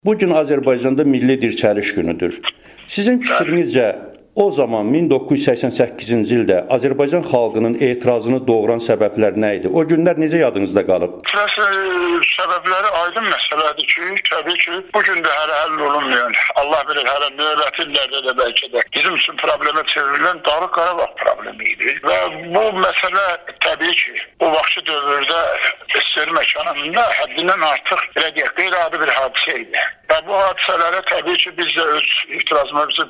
Bu gün Azərbaycanda milli dirçəliş günüdür. Sizin fikrinizcə o zaman 1988-ci ildə Azərbaycan xalqının etirazını doğuran səbəblər nə idi? O günlər necə yadınızda qalıb? Səbəbləri aydın məsələdir ki, təbii ki, bu gün də hələ həll olunmayan, Allah bilir hələ növbəti illərdə də bəlkə də bizim üçün problemə çevrilən Dağlıq Qarabağ problemi idi. Və bu məsələ təbii ki, o vaxtki dövrdə SSR məkanında həddindən artıq qeyri-adi bir hadisə idi. Və bu hadisələrə təbii ki, biz də öz itirazımızı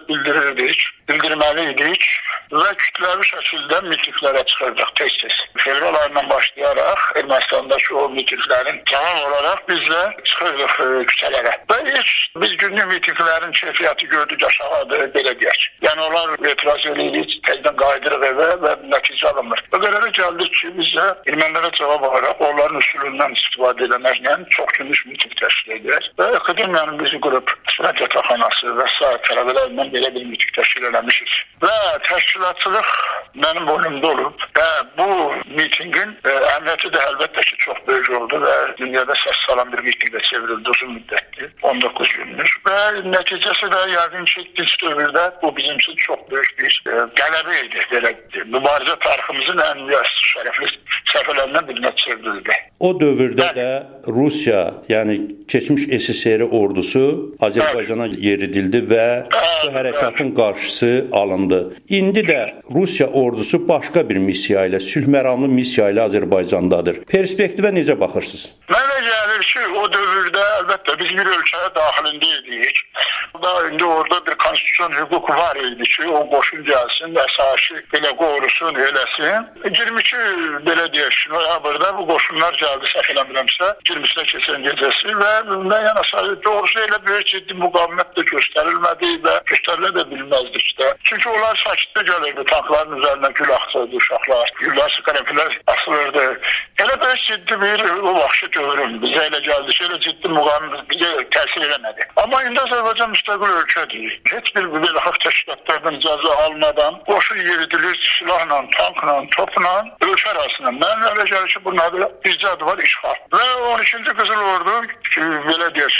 bildirməliydik və kütləvi şəkildə mitinglərə çıxırdıq tez-tez. Fevral ayından başlayaraq Ermənistandakı o mitinglərin cavab olaraq biz də çıxırdıq küçələrə. Və biz günlük mitinglərin keyfiyyəti gördük aşağıdır, belə deyək. Yəni onlar etiraz edirik, tezdən qayıdırıq evə və nəticə alınmır. Və qərara gəldik ki, biz də ermənilərə cavab olaraq onların üsulundan istifadə edənlərlə çox günlük miting təşkil edək. Və akademiyanın bizi qrup, Sünət Yataqxanası və s. tələbələrlə belə bir miting təşkil eləmişik. Və təşkilatçılıq mənim boynumda olub və bu mitingin əhəmiyyəti də əlbəttə ki, çox böyük oldu və dünyada səs salan bir mitingə çevrildi uzun müddətli, 19 günlük və nəticəsi də yəqin ki, dinç dövrdə bu bizim üçün çox böyük bir qələbə idi. Belə mübarizə tariximizin ən şərəfli səhifələrindən birinə çevrildi. O dövrdə də Rusiya, yəni keçmiş SSR ordusu Azərbaycana yeridildi və bu hərəkatın qarşısı alındı. İndi də Rusiya ordusu başqa bir missiya ilə, sülh məramlı missiya ilə Azərbaycandadır. Perspektivə necə baxırsınız? Mənə gəlir ki, o dövrdə əlbəttə biz bir ölkəyə daxilində idik. İndi orada bir konstitusiyon hüquq var idi ki, o qoşun gəlsin, əsası belə qorusun, eləsin. 22 belə deyək, noyabrda bu qoşunlar gəldi, səhv eləmirəmsə, 20-sinə keçən gecəsi və müəyyən əsası doğrusu elə bir ciddi müqavimət də göstərilmədi və göstərilə də bilməzdik də. Çünki onlar sakitdə gəlirdi, tankların üzərinə gül axsırdı uşaqlar, güllər, qərəflər asılırdı. Elə bir ciddi bir o vaxtı dövrüm bizə elə gəldi ki, elə ciddi müqavimət bizə təsir eləmədi. Amma indi Azərbaycan müstəqil ölkədir. Heç bir beynəlxalq təşkilatlardan icazə almadan qoşun yeridilir silahla, tankla, topla ölkə arasında. Mən elə gəlir ki, bunun adı bizcə adı var işğal. Və 12-ci Qızıl Ordu belə deyək,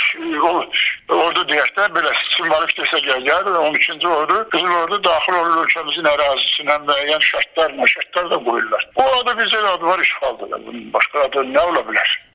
ordu deyək də belə simvolik desə gəlir və 12-ci ordu Qızıl Ordu daxil olur ölkəmizin ərazisinə müəyyən şərtlər da qoyurlar. Bu adı bizcə adı var işğaldır. Bunun başqa adı nə ola bilər?